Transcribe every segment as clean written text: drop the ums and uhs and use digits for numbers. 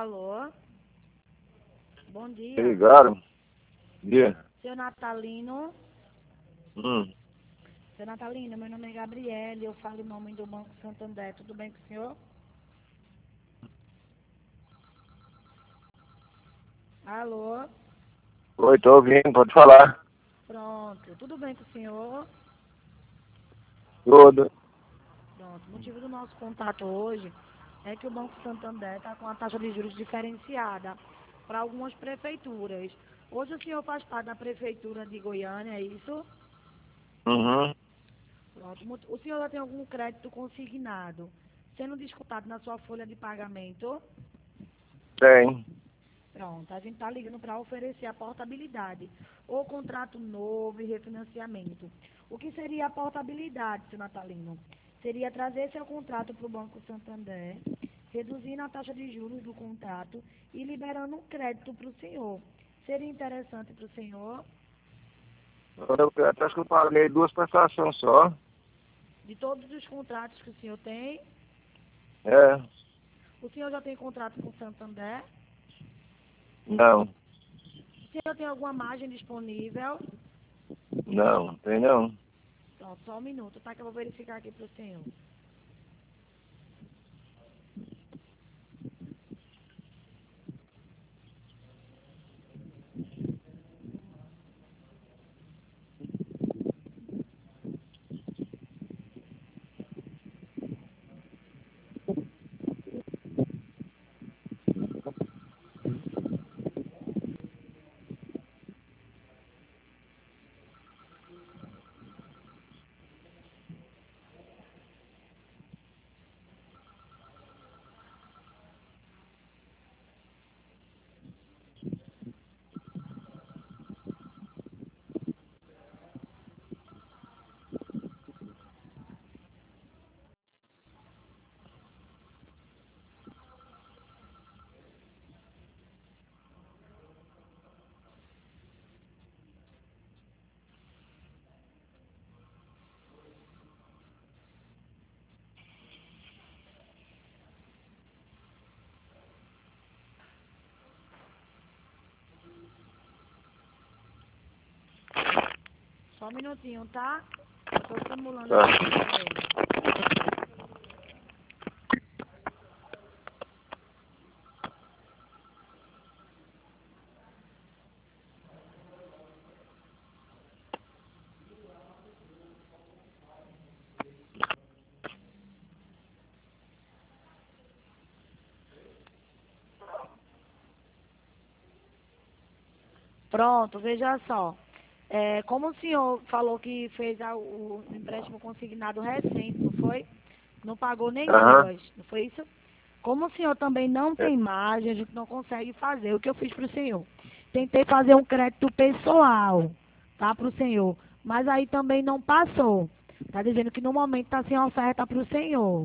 Alô? Bom dia. Ligaram? Dia. Seu Natalino? Hum. Seu Natalino, meu nome é Gabriele, eu falo em nome do Banco Santander. Tudo bem com o senhor? Alô? Oi, tô ouvindo, pode falar. Pronto. Tudo bem com o senhor? Tudo. Pronto. O motivo do nosso contato hoje é que o Banco Santander está com uma taxa de juros diferenciada para algumas prefeituras. Hoje o senhor faz parte da prefeitura de Goiânia, é isso? Uhum. Pronto. O senhor já tem algum crédito consignado sendo descontado na sua folha de pagamento? Tem. Pronto. A gente está ligando para oferecer a portabilidade ou contrato novo e refinanciamento. O que seria a portabilidade, seu Natalino? Seria trazer seu contrato para o Banco Santander, reduzindo a taxa de juros do contrato e liberando um crédito para o senhor. Seria interessante para o senhor? Acho que eu paguei 2 prestações só. De todos os contratos que o senhor tem, É. o senhor já tem contrato com o Santander? Não. O senhor tem alguma margem disponível? Não, tem não. Pronto, só um minuto, tá? Que eu vou verificar aqui para o senhor. Só um minutinho, tá? Eu tô simulando Tá. aqui o senhor. Pronto, veja só. Como o senhor falou que fez o empréstimo consignado recente, não foi? Não pagou nem Aham. duas, não foi isso? Como o senhor também não É. tem margem, a gente não consegue fazer. O que eu fiz para o senhor? Tentei fazer um crédito pessoal, tá, para o senhor. Mas aí também não passou. Tá dizendo que no momento está sem oferta para o senhor.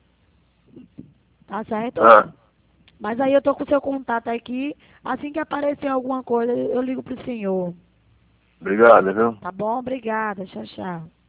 Tá certo? Ah, Mas aí eu tô com o seu contato aqui. Assim que aparecer alguma coisa, eu ligo pro senhor. obrigado, viu? Tá bom? Obrigada. Tchau, tchau.